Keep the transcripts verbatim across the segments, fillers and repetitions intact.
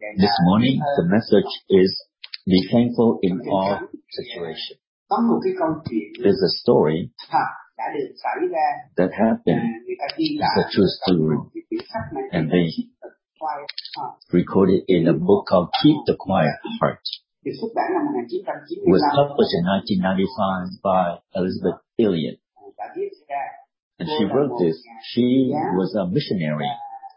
This morning, the message is be thankful in all situations. There's a story that happened. It's a true story. And they recorded in a book called Keep the Quiet Heart. It was published in nineteen ninety-five by Elizabeth Elliot. And she wrote this. She was a missionary.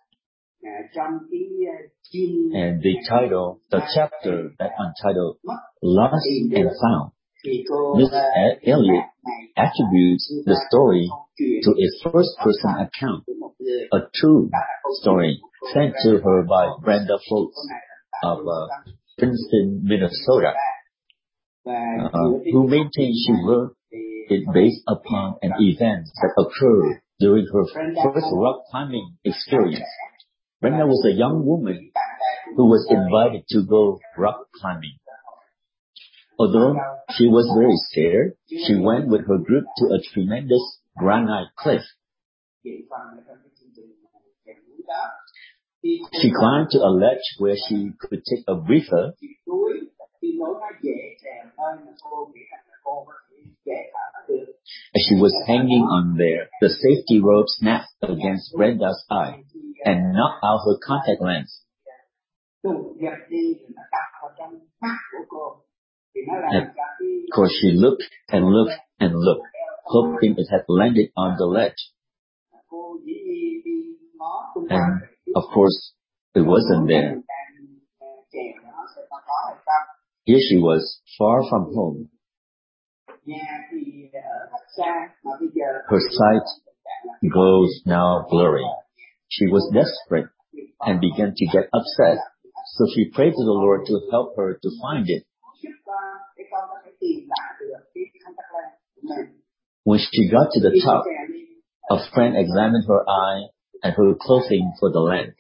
And the title, the chapter that untitled Lost and Found. Miss Elliot attributes the story to a first-person account, a true story sent to her by Brenda Foltz of uh, Princeton, Minnesota, uh, who maintained she wrote it based upon an event that occurred during her first rock climbing experience. Brenda was a young woman who was invited to go rock climbing. Although she was very scared, she went with her group to a tremendous granite cliff. She climbed to a ledge where she could take a breather. As she was hanging on there, the safety rope snapped against Brenda's eye and knocked out her contact lens. And of course, she looked and looked and looked, hoping it had landed on the ledge. And of course, it wasn't there. Here she was, far from home. Her sight grows now blurry. She was desperate and began to get upset. So she prayed to the Lord to help her to find it. When she got to the top, a friend examined her eye and her clothing for the lens.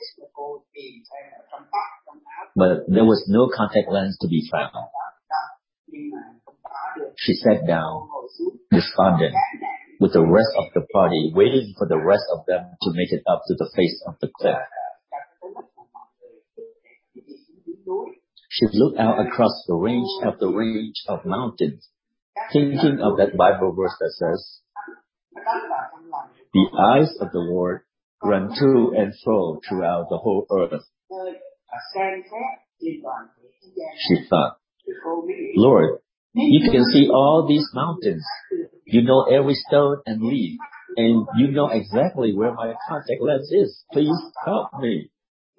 But there was no contact lens to be found. She sat down, despondent, with the rest of the party, waiting for the rest of them to make it up to the face of the cliff. She looked out across the range of the range of mountains, thinking of that Bible verse that says, "The eyes of the Lord run to and fro throughout the whole earth." She thought, "Lord, you can see all these mountains. You know every stone and leaf, and you know exactly where my contact lens is. Please help me."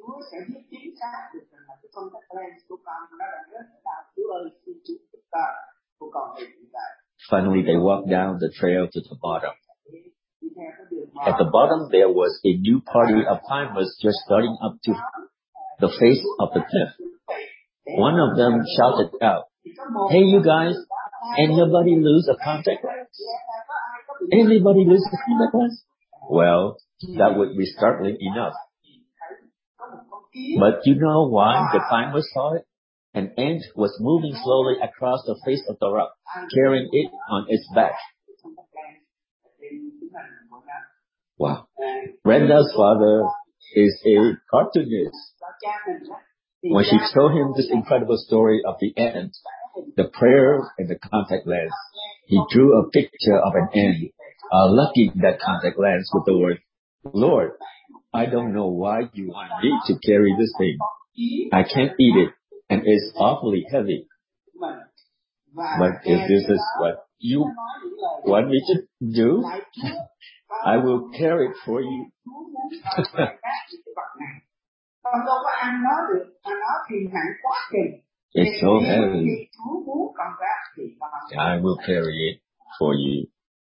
Finally, they walked down the trail to the bottom. At the bottom, there was a new party of climbers just starting up to the face of the cliff. One of them shouted out, "Hey, you guys, anybody lose a contact lens? Anybody lose a contact lens?" Well, that would be startling enough. But you know why the climbers saw it? An ant was moving slowly across the face of the rock, carrying it on its back. Wow. Brenda's father is a cartoonist. When she told him this incredible story of the ant, the prayer and the contact lens, he drew a picture of an ant, uh, lucky that contact lens with the word, "Lord, I don't know why you want me to carry this thing. I can't eat it, and it's awfully heavy. But if this is what you want me to do, I will carry it for you." It's so heavy. I will carry it for you.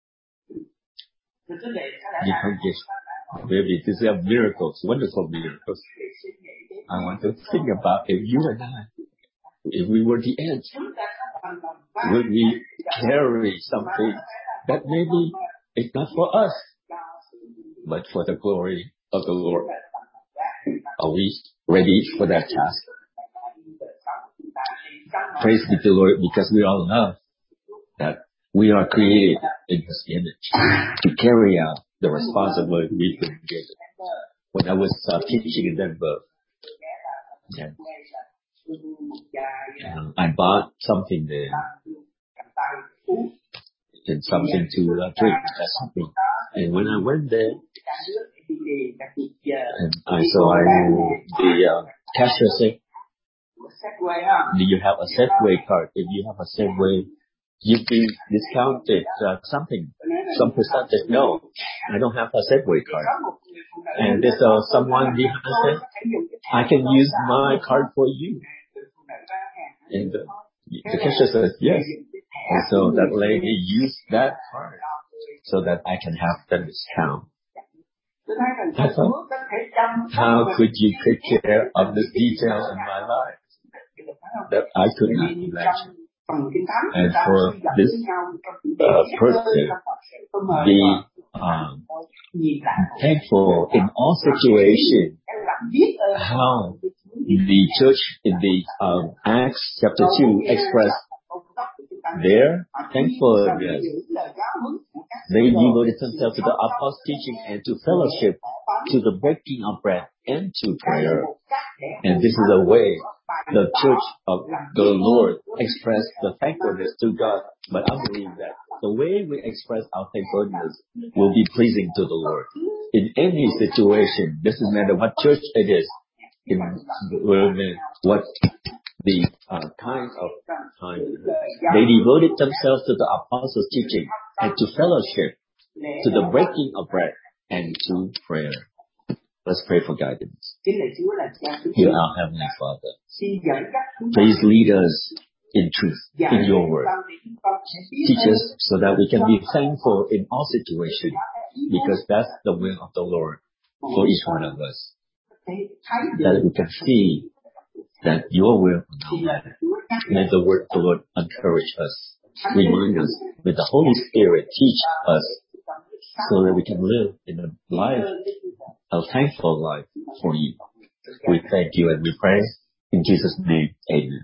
You know, yes, baby, these are miracles, wonderful miracles. I want to think about if you and I, if we were the ants, would we carry something that maybe is not for us, but for the glory of the Lord? Are we ready for that task? Praise be to the Lord, because we all know that we are created in His image to carry out the responsibility we've been given. When I was uh, teaching in Denver, Yeah. Um, I bought something there, and something to uh, drink, or something. And when I went there, and I saw I, the uh, cashier said, "Do you have a Safeway card? If you have a Safeway, you can discounted uh, something, some percentage." No, I don't have a Safeway card. And there's uh, someone behind said, "I can use my card for you." And the, the cashier says, "Yes." And so that lady used that card so that I can have the discount. I thought, how could you take care of this detail in my life that I could not imagine? And for this uh, person, be um, thankful in all situations. How the church in the um, Acts chapter two expressed their thankfulness. They devoted themselves to the apostles' teaching and to fellowship, to the breaking of bread and to prayer. And this is a way the church of the Lord expressed the thankfulness to God. But I believe that the way we express our thankfulness will be pleasing to the Lord. In any situation, doesn't matter what church it is, in what the uh, kind of time, they devoted themselves to the apostles' teaching and to fellowship, to the breaking of bread and to prayer. Let's pray for guidance. Dear our Heavenly Father, please lead us in truth, in your word. Teach us so that we can be thankful in all situations, because that's the will of the Lord for each one of us. That we can see that your will will not matter. May the word of the Lord encourage us, remind us, may the Holy Spirit teach us so that we can live in a life, a thankful life for you. We thank you and we pray in Jesus' name. Amen.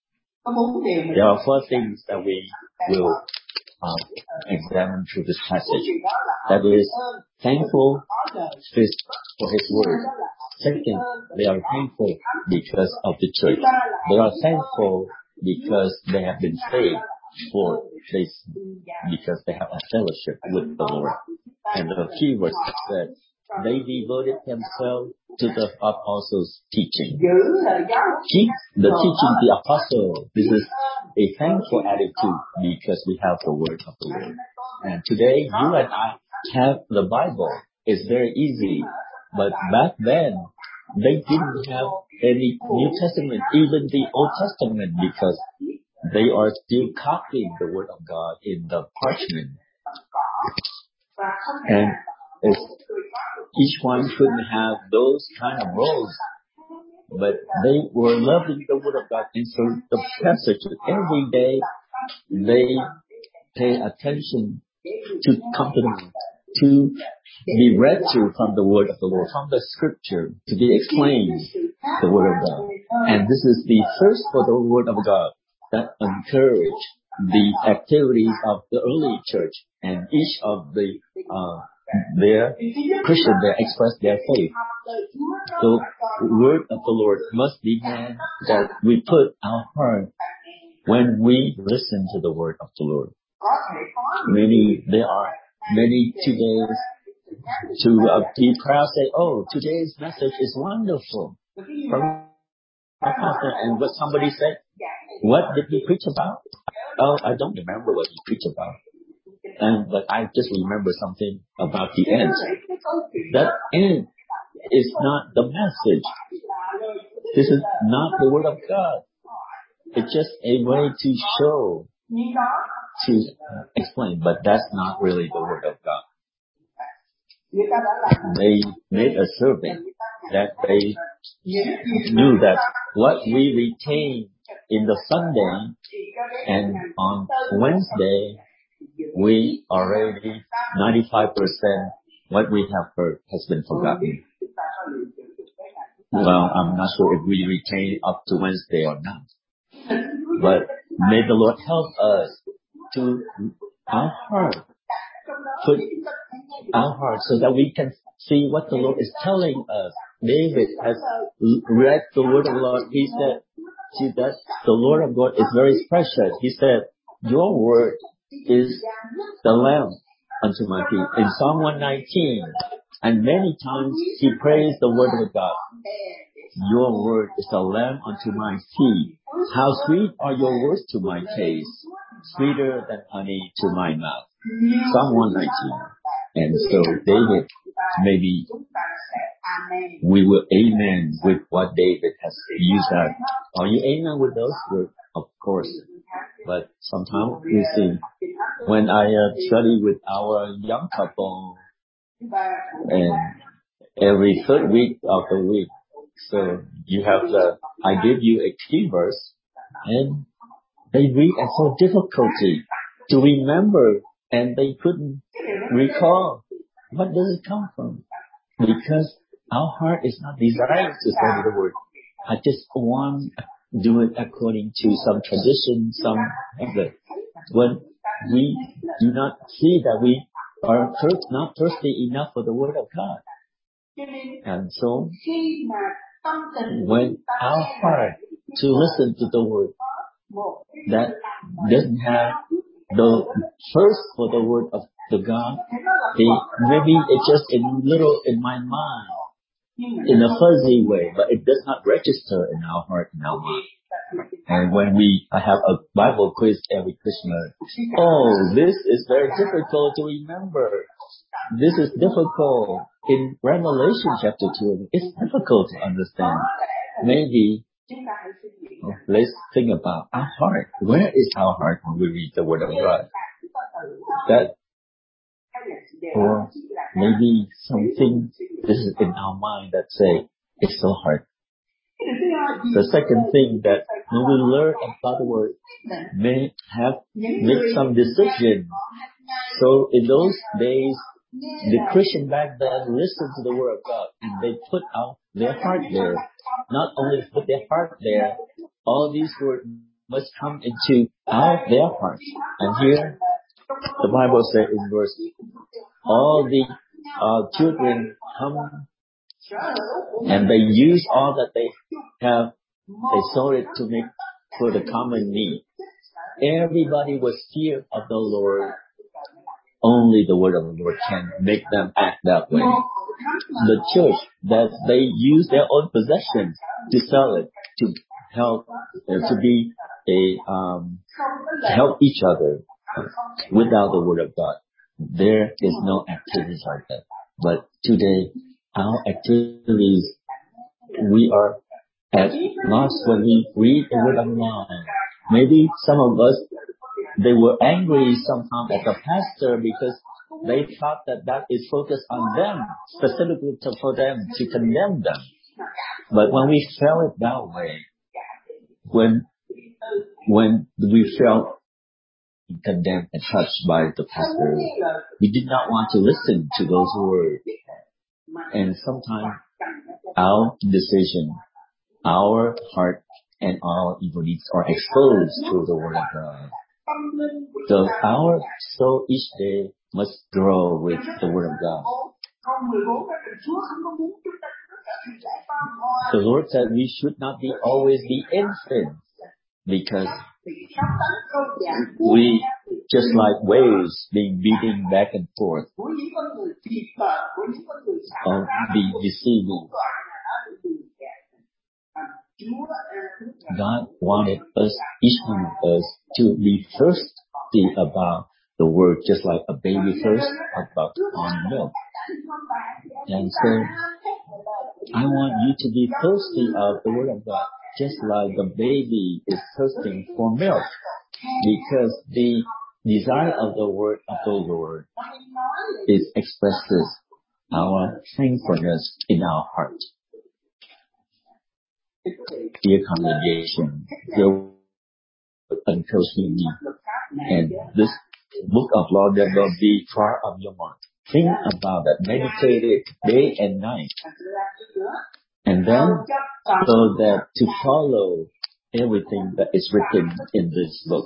There are four things that we will uh, examine through this passage. That is, thankful first for His word. Second, they are thankful because of the church. They are thankful because they have been saved, for this, because they have a fellowship with the Lord. And the key word said, they devoted themselves to the apostles' teaching. Keep the teaching of the apostle. This is a thankful attitude because we have the word of the Lord. And today, you and I have the Bible. It's very easy. But back then, they didn't have any New Testament, even the Old Testament, because they are still copying the word of God in the parchment. And it's, each one couldn't have those kind of roles, but they were loving the word of God. And so the passage, every day, they pay attention to come to them, to be read to from the word of the Lord, from the scripture, to be explained the word of God. And this is the thirst for the word of God that encourage the activities of the early church, and each of the uh, their Christian, they express their faith. The word of the Lord must demand that we put our heart when we listen to the word of the Lord. Many, there are many today to uh, be proud, say, "Oh, today's message is wonderful." From my pastor, and what somebody said, "What did he preach about?" Oh, I don't remember what he preached about. And, but I just remember something about the end. That end is not the message. This is not the word of God. It's just a way to show, to explain, but that's not really the word of God. They made a survey that they knew that what we retain in the Sunday and on Wednesday, we already ninety-five percent what we have heard has been forgotten. Well, I'm not sure if we retain up to Wednesday or not. But may the Lord help us to our heart, put our heart so that we can see what the Lord is telling us David has read the word of the Lord. He said, see that the Lord of God is very precious. He said, your word is the lamp unto my feet. In Psalm one nineteen, and many times he praised the word of God. Your word is a lamp unto my feet. How sweet are your words to my taste, sweeter than honey to my mouth. Psalm one nineteen. And so David, maybe we will amen with what David has used that. Are you amen with those words? Of course. But sometimes you see, when I uh, study with our young couple, and every third week of the week, so you have the, I give you a key verse, and they read it so difficulty to remember, and they couldn't recall. What does it come from? Because our heart is not designed to study the word. I just want to do it according to some tradition, some method. When we do not see that we are thirst, not thirsty enough for the word of God. And so, when our heart to listen to the word that doesn't have the thirst for the word of the God, the, maybe it's just a little in my mind, in a fuzzy way, but it does not register in our heart and our mind. And when we I have a Bible quiz every Christmas, oh, this is very difficult to remember. This is difficult. In Revelation chapter two, it's difficult to understand. Maybe oh, let's think about our heart. Where is our heart when we read the Word of God? That, or maybe something this is in our mind that say it's so hard. The second thing that when we learn about the word, may have make some decision. So in those days, the Christian back then listened to the word of God and they put out their heart there. Not only put their heart there, all these words must come into our their heart. And here, the Bible says in verse, all the uh, children come and they use all that they have, they sold it to make for the common need. Everybody was fear of the Lord. Only the word of the Lord can make them act that way. The church, that they use their own possessions to sell it, to help, uh, to be a, um, to help each other without the word of God. There is no activities like that. But today, our activities, we are at loss when we read the word of God. Maybe some of us, they were angry sometimes at the pastor because they thought that that is focused on them, specifically to, for them, to condemn them. But when we felt it that way, when when we felt condemned and touched by the pastor, we did not want to listen to those words. And sometimes our decision, our heart, and our evil deeds are exposed to the word of God. So our soul each day must grow with the word of God. The Lord said we should not be always be infants, because we just like waves being beating back and forth, or be deceiving. God wanted us, each one of us, to be thirsty about the word, just like a baby thirsts about on milk. And so, I want you to be thirsty of the word of God, just like the baby is thirsting for milk, because the desire of the word of the Lord is expresses our thankfulness in our heart. Dear congregation, your encouragement me, and this book of law that will be far of your mind. Think about that, meditate it day and night, and then so that to follow everything that is written in this book.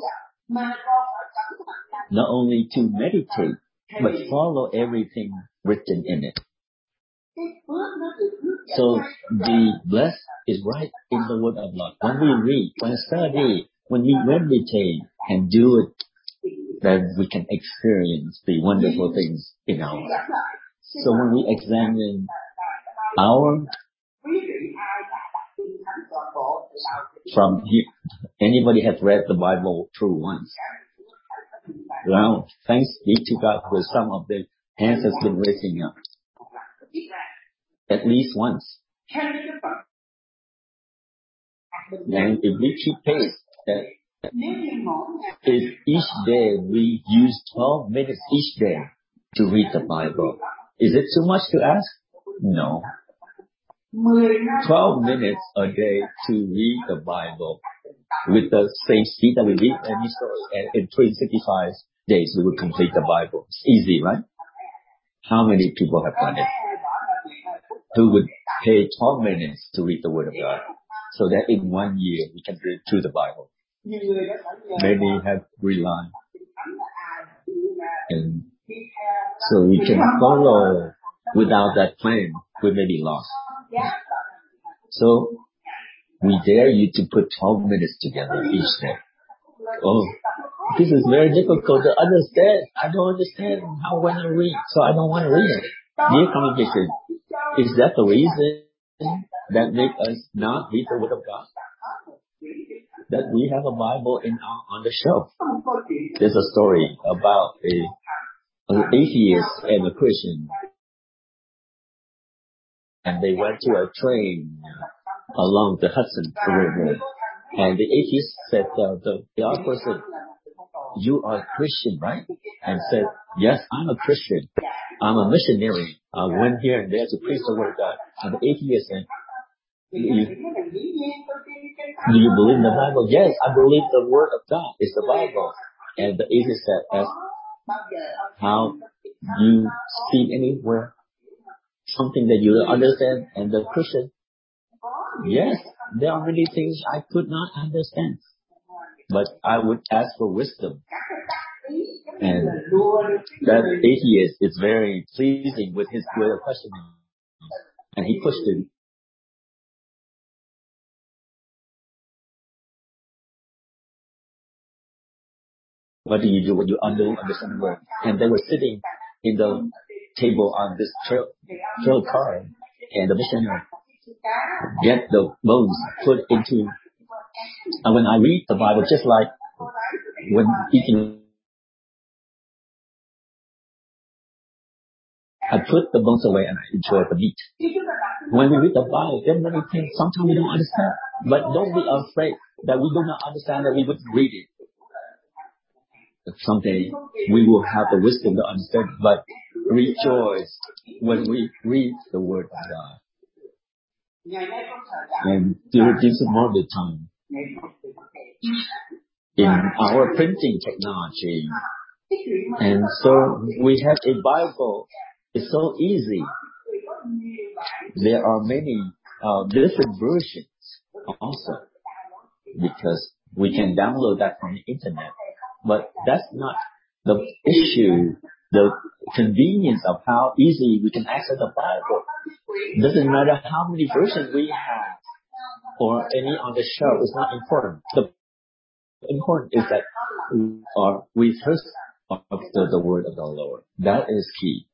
Not only to meditate, but follow everything written in it. So the blessed is right in the word of God. When we read, when we study, when we meditate and do it, then we can experience the wonderful things in our life. So when we examine our, from here, anybody has read the Bible through once? Well, thanks be to God for some of the hands has been raising up. At least once. And if we keep pace, that if each day we use twelve minutes each day to read the Bible, is it too much to ask? No. twelve minutes a day to read the Bible with the same speed that we read any story, and in three hundred sixty-five days we will complete the Bible. It's easy, right? How many people have done it? Who would pay twelve minutes to read the Word of God, so that in one year we can read through the Bible? Many have relied, and so we can follow. Without that plan, we may be lost. So we dare you to put twelve minutes together each day. Oh, this is very difficult to understand. I don't understand how when I read, so I don't want to read it. Dear congregation, is that the reason that makes us not read the Word of God? That we have a Bible in our, on the shelf. There's a story about a, an atheist and a Christian, and they went to a train along the Hudson River, and the atheist said, uh, the, the other person, you are a Christian, right? And said, yes, I'm a Christian. I'm a missionary. I went here and there to preach the Word of God. And the atheist said, you, do you believe in the Bible? Yes, I believe the Word of God is the Bible. And the atheist said, as how you see anywhere something that you understand? And the Christian, yes, there are many things I could not understand, but I would ask for wisdom. And that atheist is very pleasing with his way of questioning, and he pushed it. What do you do when you don't understand the word? And they were sitting in the table on this trail, trail car, and the missionary get the bones put into. And when I read the Bible, just like when eating, I put the bones away and I enjoy the meat. When we read the Bible, there are many things sometimes we don't understand. But don't be afraid that we do not understand, that we would read it. That someday we will have the wisdom to understand, but rejoice when we read the Word of God. And during this modern time, in our printing technology, and so we have a Bible. It's so easy. There are many uh, different versions also, because we can download that from the internet. But that's not the issue. The convenience of how easy we can access the Bible. Doesn't matter how many versions we have or any on the shelf. It's not important. The important is that we are we first after the word of the Lord. That is key.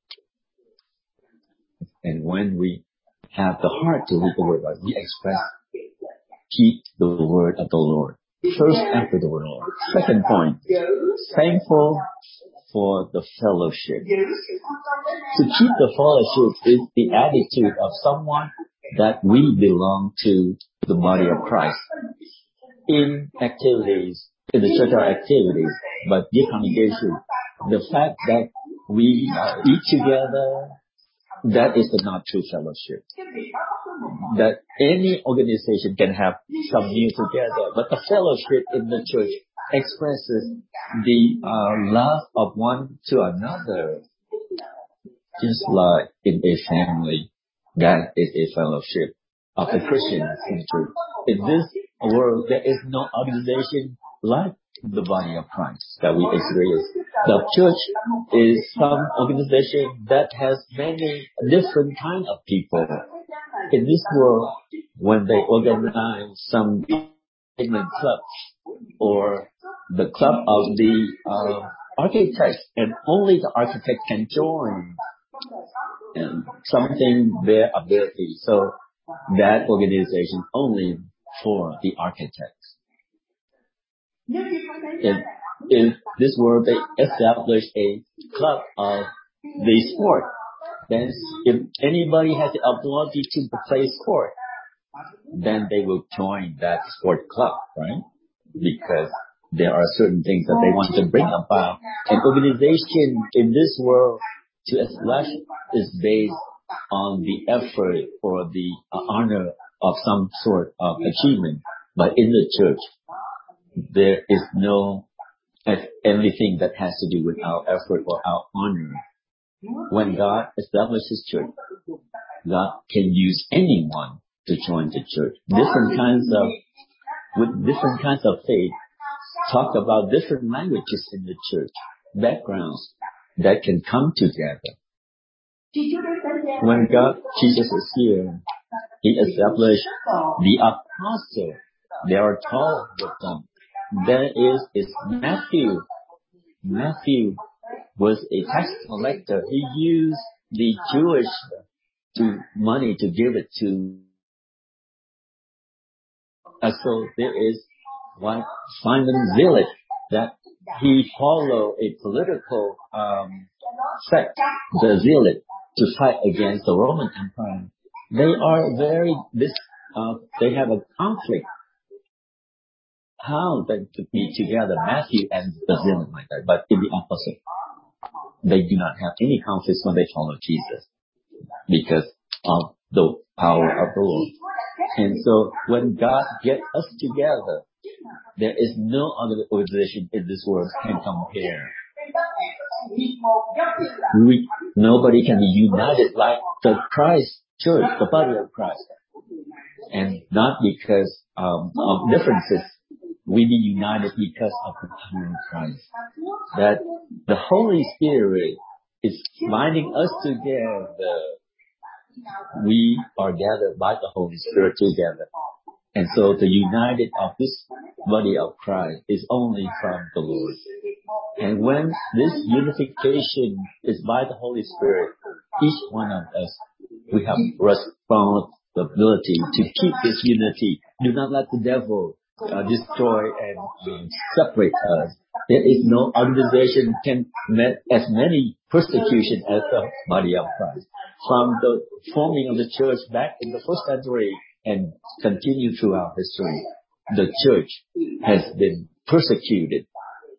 And when we have the heart to read the word, we express, keep the word of the Lord first after the word of the Lord. Second point, thankful for the fellowship. To keep the fellowship is the attitude of someone that we belong to the body of Christ. In activities, in the church activities, but dear congregation, the fact that we uh, eat together, that is the not true fellowship. That any organization can have some meal together, but the fellowship in the church expresses the uh, love of one to another. Just like in a family, that is a fellowship of the Christians in church. In this world, there is no organization like the body of Christ that we experience. The church is some organization that has many different kind of people. in this world, when they organize some club or the club of the uh, architects, and only the architect can join and something their ability. So that organization only for the architects. In, in this world, they establish a club of the sport. Then if anybody has the ability to play sport, then they will join that sport club, right? Because there are certain things that they want to bring about. An organization in this world to establish is based on the effort or the uh, honor of some sort of achievement. But in the church, there is no anything that has to do with our effort or our honor. When God establishes church, God can use anyone to join the church. Different kinds of, with different kinds of faith, talk about different languages in the church, backgrounds that can come together. When God, Jesus is here, He established the apostle. They are taught with them. There is, is Matthew. Matthew was a tax collector. He used the Jewish to money to give it to. Uh, so there is one Simon Zealot that he followed a political um, sect, the Zealot, to fight against the Roman Empire. They are very this. Uh, they have a conflict. How they could be together, Matthew and the Zealot like that, but in the opposite. They do not have any conflicts when they follow Jesus because of the power of the Lord. And so when God gets us together, there is no other organization in this world can compare. We, nobody can be united like the Christ Church, the body of Christ. And not because um, of differences. We be united because of the power of Christ. That the Holy Spirit is binding us together. We are gathered by the Holy Spirit together. And so the united of this body of Christ is only from the Lord. And when this unification is by the Holy Spirit, each one of us, we have responsibility to keep this unity. Do not let the devil Uh, destroy and um, separate us. There is no organization can met as many persecution as the body of Christ. From the forming of the church back in the first century and continue throughout history, the church has been persecuted.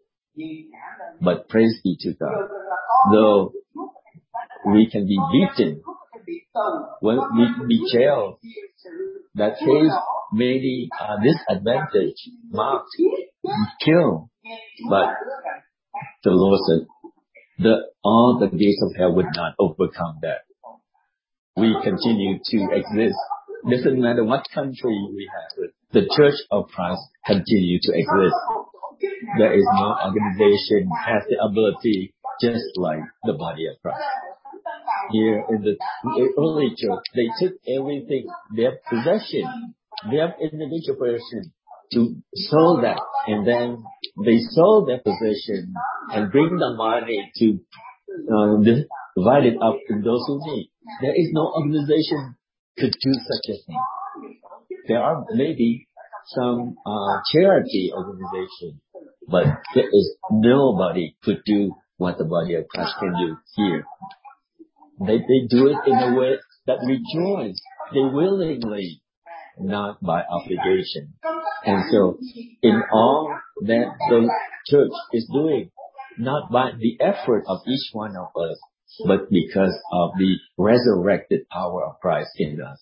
But praise be to God. Though we can be beaten, when we can be jailed, that face many uh, disadvantage, mocked, killed. But the Lord said, the, all the gates of hell would not overcome that. We continue to exist. Doesn't matter what country we have. The Church of Christ continue to exist. There is no organization has the ability just like the body of Christ. Here in the early church, they took everything, their possession, their individual possession, to sold that, and then they sold their possession and bring the money to uh, divide it up to those who need. There is no organization could do such a thing. There are maybe some uh, charity organization, but there is nobody could do what the body of Christ can do here. They they do it in a way that rejoice. They willingly, not by obligation. And so, in all that the church is doing, not by the effort of each one of us, but because of the resurrected power of Christ in us.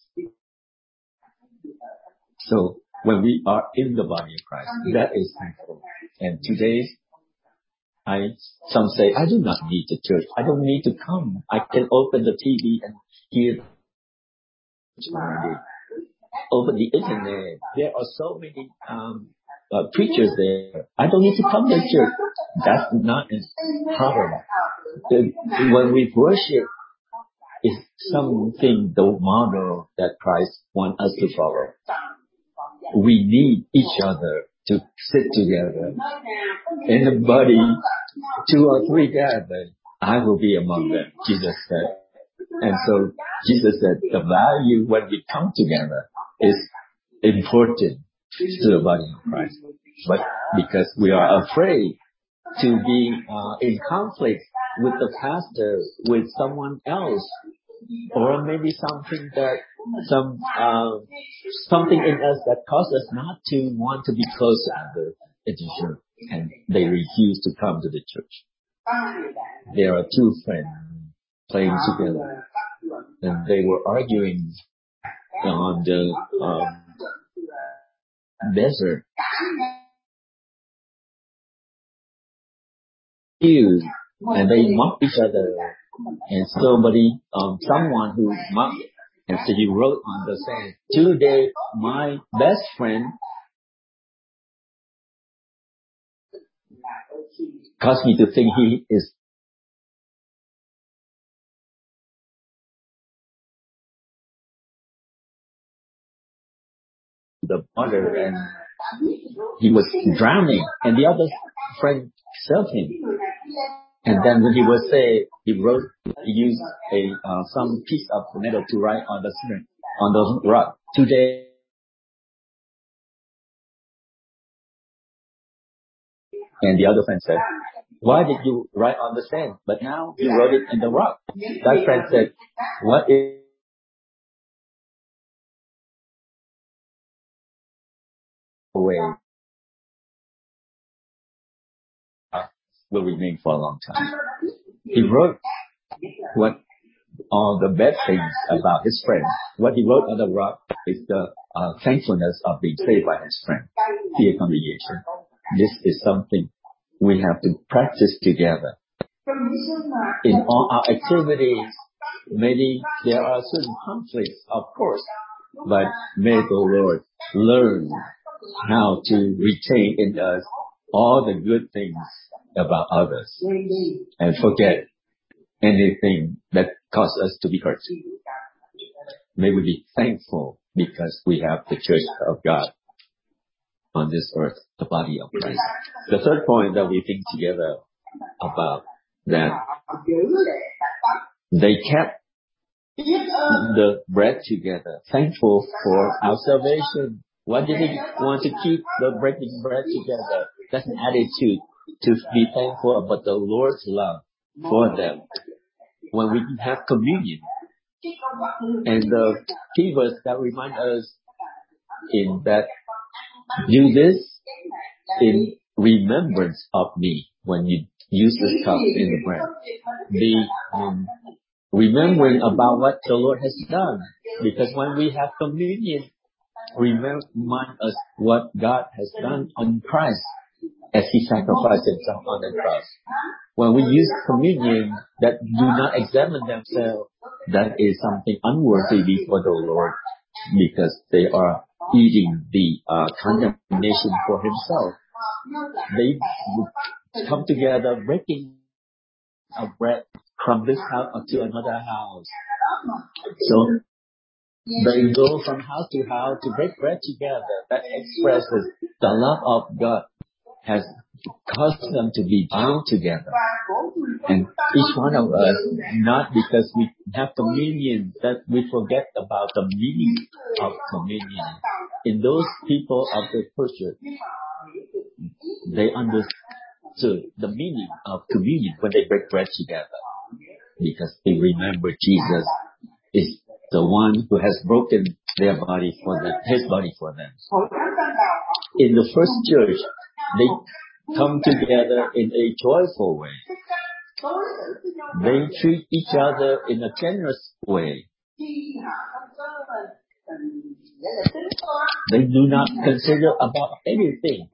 So, when we are in the body of Christ, that is thankful. And today, I, some say, I do not need the church. I don't need to come. I can open the T V and hear. Open the internet. There are so many um, uh, preachers there. I don't need to come to church. That's not empowering. When we worship, is something, the model that Christ wants us to follow. We need each other to sit together. In the body, two or three gathered, I will be among them, Jesus said. And so Jesus said the value when we come together is important to the body of Christ. But because we are afraid to be uh, in conflict with the pastor, with someone else, or maybe something that some uh, something in us that causes us not to want to be close to the church, and they refuse to come to the church. There are two friends playing together, and they were arguing on the um, desert. And they mock each other, and somebody, um, someone who mocked, and so he wrote on the sand, today my best friend caused me to think he is the mother, and he was drowning, and the other friend saved him. And then when he was say, he wrote, he used a uh, some piece of metal to write on the sand, on the rock. Today, and the other friend said, why did you write on the sand? But now you wrote it in the rock. That friend said, what is the way will remain for a long time? He wrote what all the bad things about his friend. What he wrote on the rock is the uh, thankfulness of being saved by his friend. Dear congregation, this is something we have to practice together. In all our activities, maybe there are certain conflicts, of course, but may the Lord learn how to retain in us all the good things about others and forget anything that causes us to be hurt. May we be thankful because we have the church of God on this earth, the body of Christ. The third point that we think together about that they kept the bread together, thankful for our salvation. Why did they want to keep the breaking bread together? That's an attitude to be thankful about the Lord's love for them. When we have communion, and the key verse that remind us in that, do this in remembrance of me. When you use the cup in the bread, be um, remembering about what the Lord has done. Because when we have communion, remind us what God has done on Christ as He sacrificed Himself on the cross. When we use communion that do not examine themselves, that is something unworthy before the Lord, because they are eating the uh, condemnation for Himself. They come together breaking a bread from this house to another house. So they go from house to house to break bread together. That expresses the love of God has caused them to be bound together. And each one of us, not because we have communion, that we forget about the meaning of communion. In those people of the church, they understood the meaning of communion when they break bread together, because they remember Jesus is the one who has broken their body for them, His body for them. In the first church, they come together in a joyful way. They treat each other in a generous way. They do not consider about anything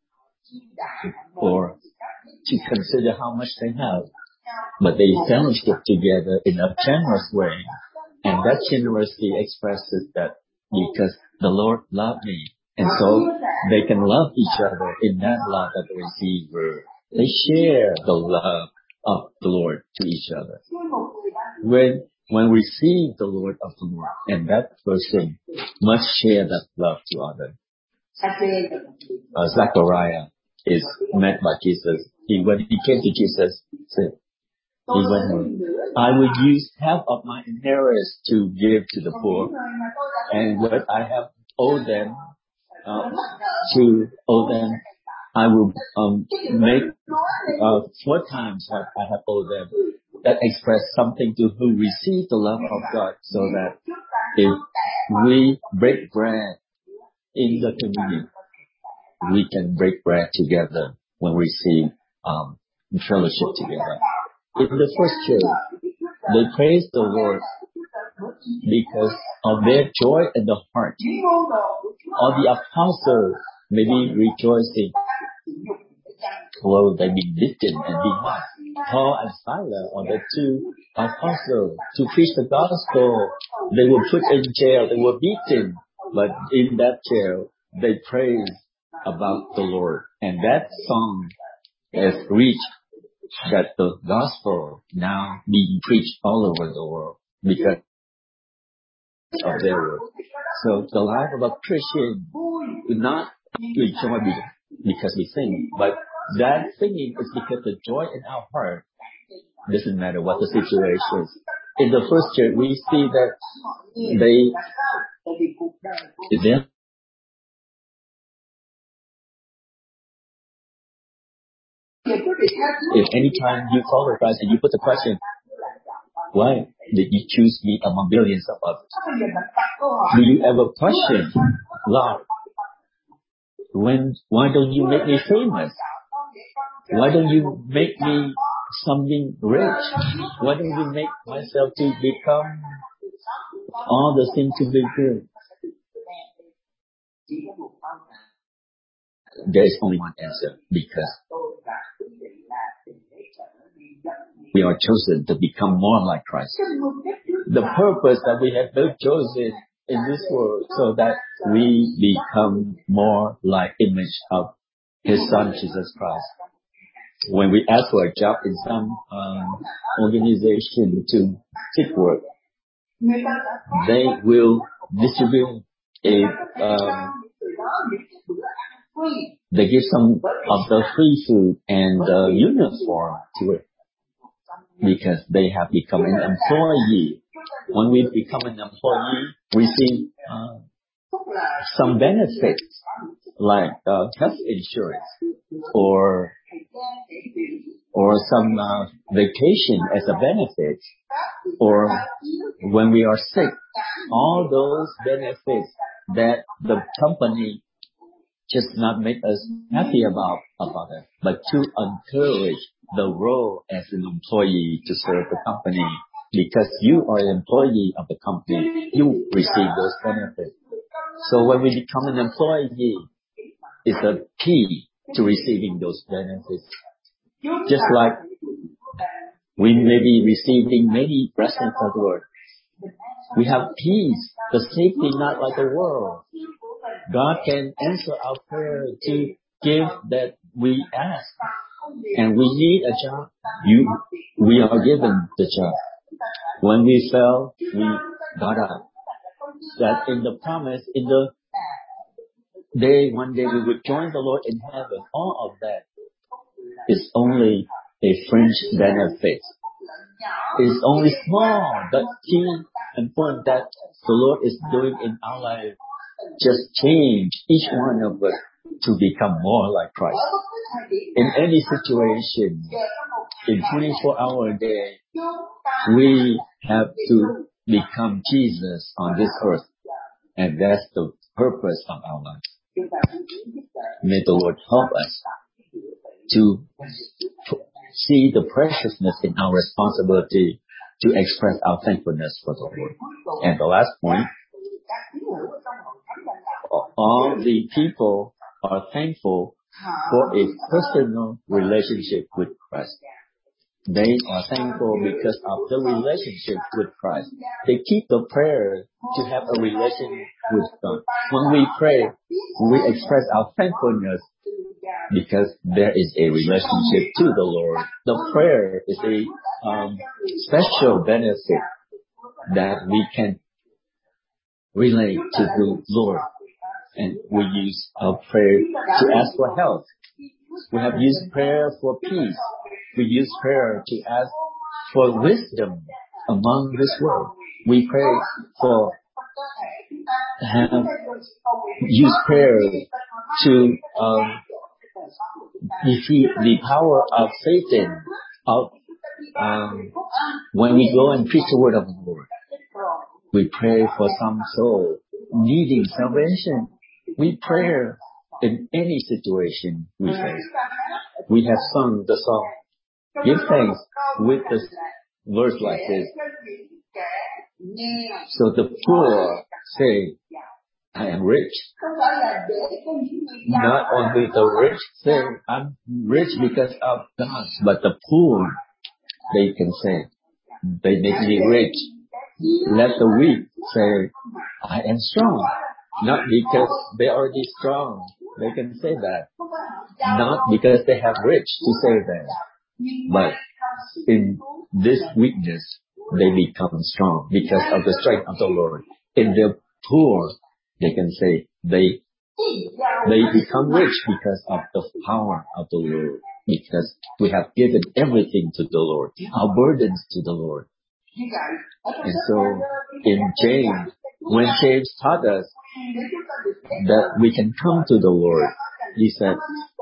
or to consider how much they have, but they fellowship together in a generous way. And that generosity expresses that because the Lord loved me, and so they can love each other in that love that they receive. They share the love of the Lord to each other. When when we see the Lord of the Lord, and that person must share that love to others. Uh, Zachariah is met by Jesus. He, when he came to Jesus, said, he went, I will use half of my inheritance to give to the poor, and what I have owed them, uh, to owe them, I will um, make uh, four times what I have owed them. That express something to who receive the love of God, so that if we break bread in the community, we can break bread together when we see um, fellowship together. In the first church, they praise the Lord because of their joy in the heart. All the apostles may be rejoicing. Well, they be beaten and be mocked. Paul and Silas are the two apostles to preach the gospel. They were put in jail. They were beaten. But in that jail, they praise about the Lord. And that song has reached that the gospel now being preached all over the world because of their work. So the life of a Christian is not joy because we sing, but that singing is because the joy in our heart doesn't matter what the situation is. In the first church, we see that they, they if any time you follow Christ and you put the question, why did you choose me among billions of others? Do you ever question, Lord, when, why don't you make me famous? Why don't you make me something rich? Why don't you make myself to become all the things to be good? There is only one answer, because we are chosen to become more like Christ. The purpose that we have been chosen in this world so that we become more like image of His Son, Jesus Christ. When we ask for a job in some um, organization to seek work, they will distribute a, um, they give some of the free food and uh, uniform to it because they have become an employee. When we become an employee, we see uh, some benefits like uh, health insurance or or some uh, vacation as a benefit, or when we are sick, all those benefits that the company just not make us happy about about it, but to encourage the role as an employee to serve the company. Because you are an employee of the company, you receive those benefits. So when we become an employee, it's the key to receiving those benefits. Just like we may be receiving many blessings of the Lord. We have peace, the safety not like the world. God can answer our prayer to give that we ask. And we need a job. You, we are given the job. When we fell, we got up. That in the promise, in the day, one day we would join the Lord in heaven. All of that is only a fringe benefit. It's only small, but key important that the Lord is doing in our life. Just change each one of us to become more like Christ. In any situation, in twenty-four hour a day, we have to become Jesus on this earth. And that's the purpose of our life. May the Lord help us to see the preciousness in our responsibility to express our thankfulness for the Lord. And the last point, all the people are thankful for a personal relationship with Christ. They are thankful because of the relationship with Christ. They keep the prayer to have a relationship with God. When we pray, we express our thankfulness because there is a relationship to the Lord. The prayer is a um, special benefit that we can relate to the Lord. And we use our prayer to ask for health. We have used prayer for peace. We use prayer to ask for wisdom among this world. We pray for have use prayer to um, defeat the power of Satan. Of um, when we go and preach the word of the Lord, we pray for some soul needing salvation. We pray in any situation we face. We have sung the song, give thanks, with the verse like this. So the poor say, I am rich. Not only the rich say, I'm rich because of God, but the poor, they can say, they make me rich. Let the weak say, I am strong. Not because they're already strong. They can say that. Not because they have rich to say that. But in this weakness, they become strong because of the strength of the Lord. In the poor, they can say they they become rich because of the power of the Lord. Because we have given everything to the Lord, our burdens to the Lord. And so in James, when James taught us that we can come to the Lord, he said,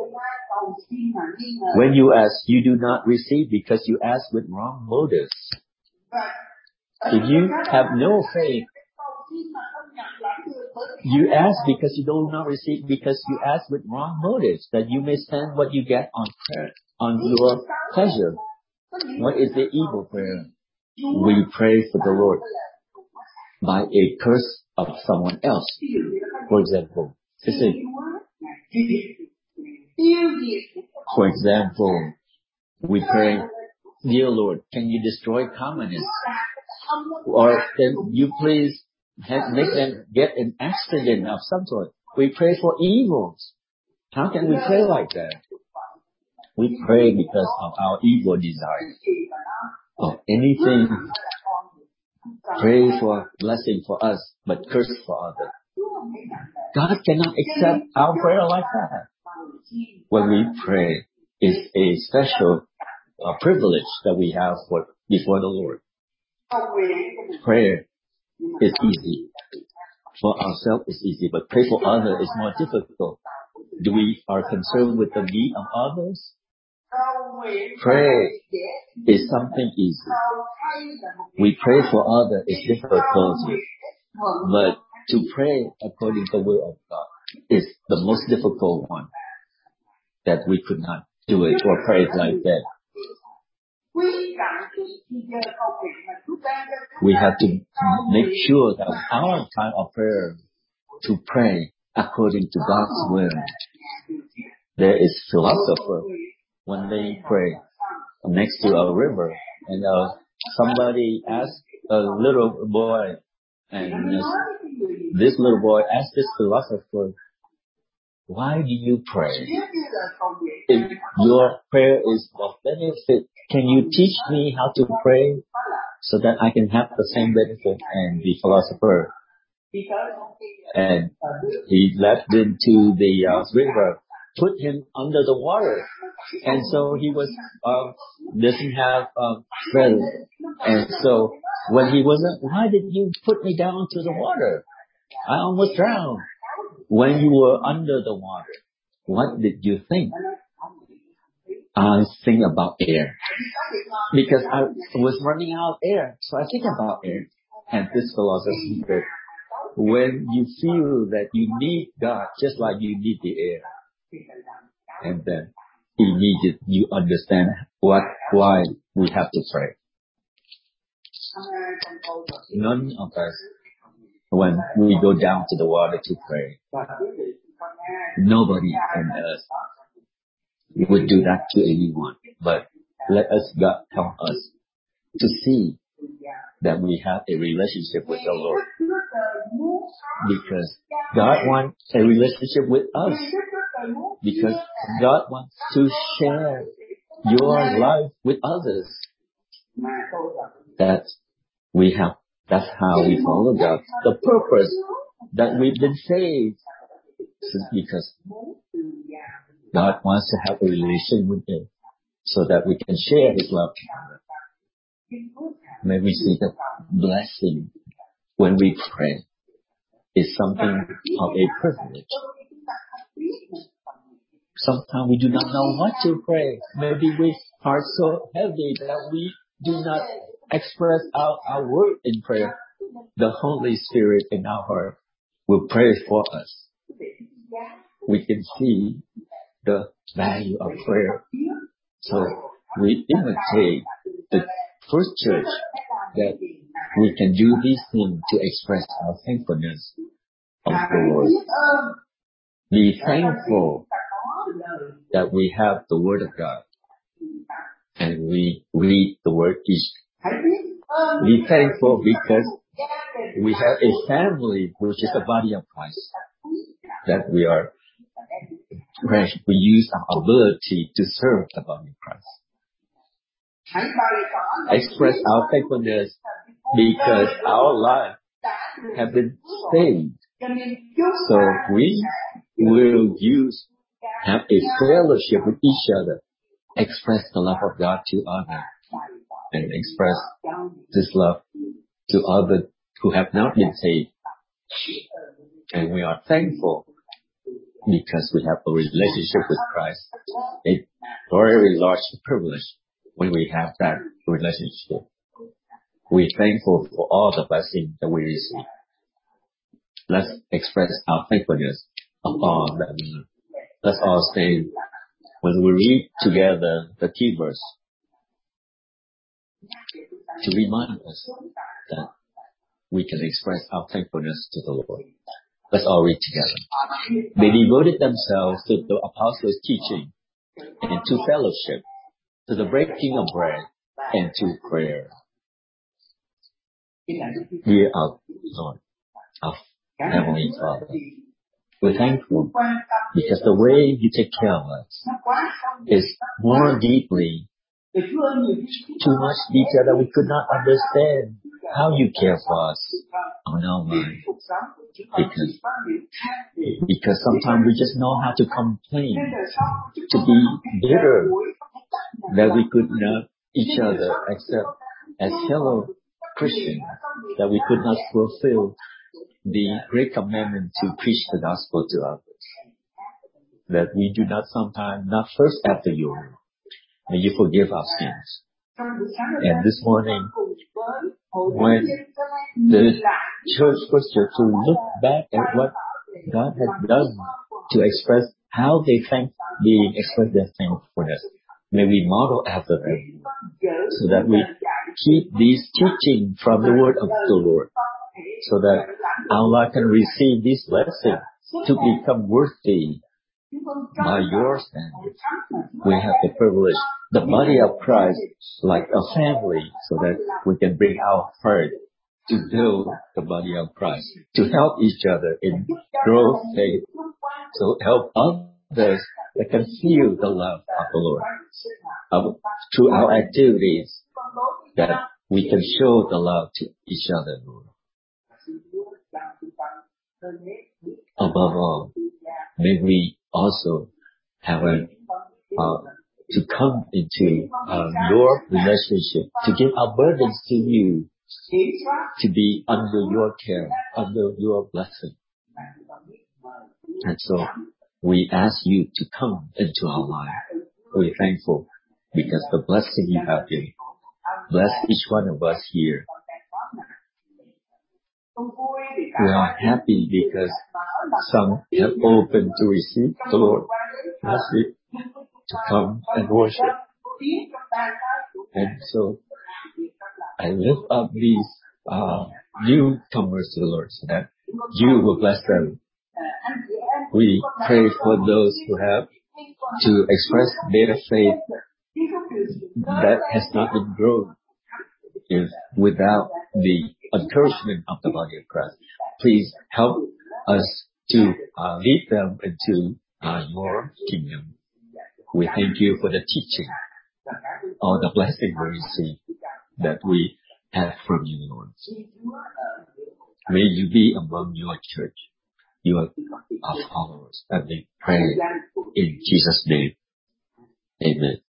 when you ask, you do not receive because you ask with wrong motives. If you have no faith, you ask because you do not receive because you ask with wrong motives, that you may spend what you get on prayer, on your pleasure. What is the evil prayer? We pray for the Lord by a curse of someone else. For example, for example, we pray, dear Lord, can you destroy communists? Or can you please have, make them get an accident of some sort? We pray for evils. How can we pray like that? We pray because of our evil desires. Of anything, pray for blessing for us, but curse for others. God cannot accept our prayer like that. When we pray, it's a special uh, privilege that we have for before the Lord. Prayer is easy. For ourselves it's easy, but pray for others is more difficult. Do we are concerned with the need of others? Prayer is something easy. We pray for others is difficult, but to pray according to the will of God is the most difficult one. That we could not do it or pray it like that. We have to make sure that our time of prayer to pray according to God's will. There is philosopher when they pray next to a river, and uh, somebody asked a little boy, and this, this little boy asked this philosopher, why do you pray? If your prayer is of benefit, can you teach me how to pray so that I can have the same benefit? And the philosopher, and he left him to the uh, river, put him under the water, and so he was uh, doesn't have um, strength. And so when he wasn't, why did you put me down to the water? I almost drowned. When you were under the water, what did you think? I think about air. Because I was running out of air, so I think about air. And this philosophy said, when you feel that you need God just like you need the air, and then immediately you understand what why we have to pray. None of us, when we go down to the water to pray, nobody in us would do that to anyone. But let us, God help us to see that we have a relationship with the Lord. Because God wants a relationship with us. Because God wants to share your life with others. That we have That's how we follow God. The purpose that we've been saved is because God wants to have a relation with Him so that we can share His love. May we see the blessing when we pray is something of a privilege. Sometimes we do not know what to pray. Maybe we are so heavy that we do not express our, our word in prayer. The Holy Spirit in our heart will pray for us. We can see the value of prayer. So we imitate the first church that we can do these things to express our thankfulness of the Lord. Be thankful that we have the Word of God and we read the Word each. Be thankful because we have a family which is the body of Christ. That we are, we use our ability to serve the body of Christ. Express our thankfulness because our lives have been saved. So we will use, have a fellowship with each other, express the love of God to others, and express this love to others who have not been saved. And we are thankful because we have a relationship with Christ. A very large privilege when we have that relationship. We're thankful for all the blessings that we receive. Let's express our thankfulness of all that we learn. Let's all stand when we read together the key verse to remind us that we can express our thankfulness to the Lord. Let's all read together. They devoted themselves to the apostles' teaching and to fellowship, to the breaking of bread, and to prayer. Dear our Lord, our Heavenly Father, we're thankful because the way you take care of us is more deeply, too much detail that we could not understand how you care for us on our mind. Because, because sometimes we just know how to complain, to be bitter, that we could not each other accept as fellow Christians, that we could not fulfill the great commandment to preach the gospel to others, that we do not sometimes not first after your will. May you forgive our sins. And this morning, when the church was to look back at what God has done to express how they thank, they express their thankfulness, may we model after them, so that we keep these teaching from the word of the Lord, so that our life can receive this blessing to become worthy by your standards. We have the privilege, the body of Christ, like a family, so that we can bring our heart to build the body of Christ, to help each other in growth faith, to help others that can feel the love of the Lord. Uh, through our activities, that we can show the love to each other, Lord. Above all, may we also have a, uh, to come into uh, your relationship, to give our burdens to you, to be under your care, under your blessing. And so we ask you to come into our life. We're thankful because the blessing you have given. Bless each one of us here. We are happy because some have opened to receive the Lord. Bless you to come and worship. And so I lift up these uh, newcomers to the Lord so that you will bless them. We pray for those who have to express their faith that has not been grown if without the encouragement of the body of Christ. Please help us to uh, lead them into uh, your kingdom. We thank you for the teaching, all the blessing we receive, that we have from you, Lord. May you be among your church, your followers, and we pray in Jesus' name. Amen.